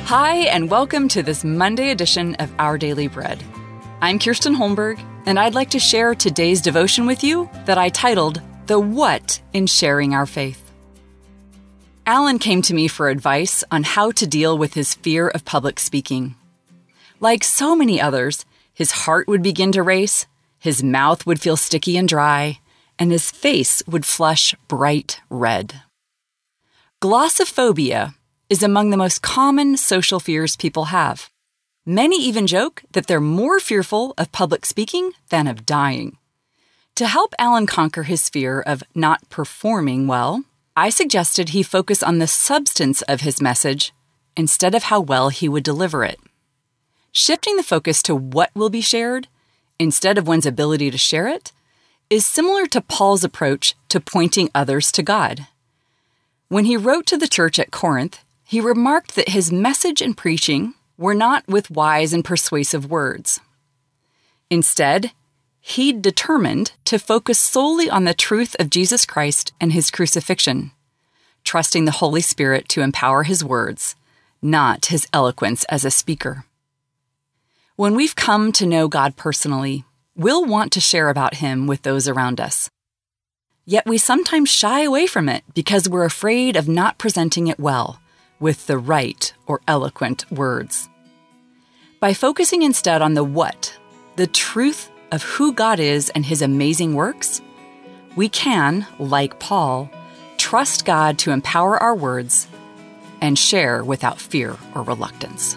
Hi, and welcome to this Monday edition of Our Daily Bread. I'm Kirsten Holmberg, and I'd like to share today's devotion with you that I titled, The What in Sharing Our Faith. Alan came to me for advice on how to deal with his fear of public speaking. Like so many others, his heart would begin to race, his mouth would feel sticky and dry, and his face would flush bright red. Glossophobia is among the most common social fears people have. Many even joke that they're more fearful of public speaking than of dying. To help Alan conquer his fear of not performing well, I suggested he focus on the substance of his message instead of how well he would deliver it. Shifting the focus to what will be shared instead of one's ability to share it is similar to Paul's approach to pointing others to God. When he wrote to the church at Corinth, he remarked that his message and preaching were not with wise and persuasive words. Instead, he determined to focus solely on the truth of Jesus Christ and his crucifixion, trusting the Holy Spirit to empower his words, not his eloquence as a speaker. When we've come to know God personally, we'll want to share about him with those around us. Yet we sometimes shy away from it because we're afraid of not presenting it well, with the right or eloquent words. By focusing instead on the what, the truth of who God is and his amazing works, we can, like Paul, trust God to empower our words and share without fear or reluctance.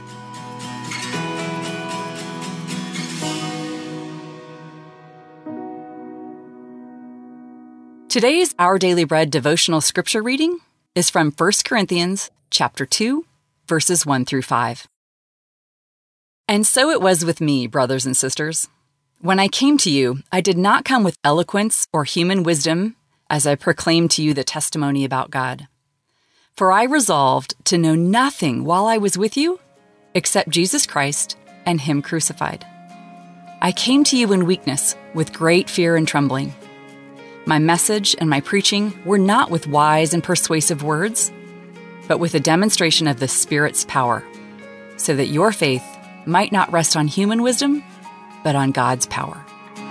Today's Our Daily Bread devotional scripture reading is from 1 Corinthians chapter 2, verses 1 through 5. And so it was with me, brothers and sisters. When I came to you, I did not come with eloquence or human wisdom as I proclaimed to you the testimony about God. For I resolved to know nothing while I was with you except Jesus Christ and him crucified. I came to you in weakness, with great fear and trembling. My message and my preaching were not with wise and persuasive words, but with a demonstration of the Spirit's power, so that your faith might not rest on human wisdom, but on God's power.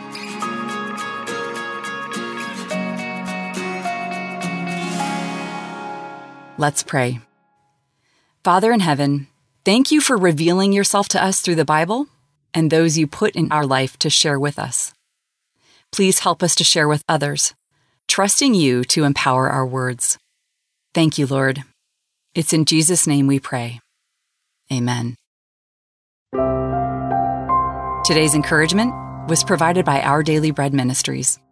Let's pray. Father in heaven, thank you for revealing yourself to us through the Bible and those you put in our life to share with us. Please help us to share with others, trusting you to empower our words. Thank you, Lord. It's in Jesus' name we pray. Amen. Today's encouragement was provided by Our Daily Bread Ministries.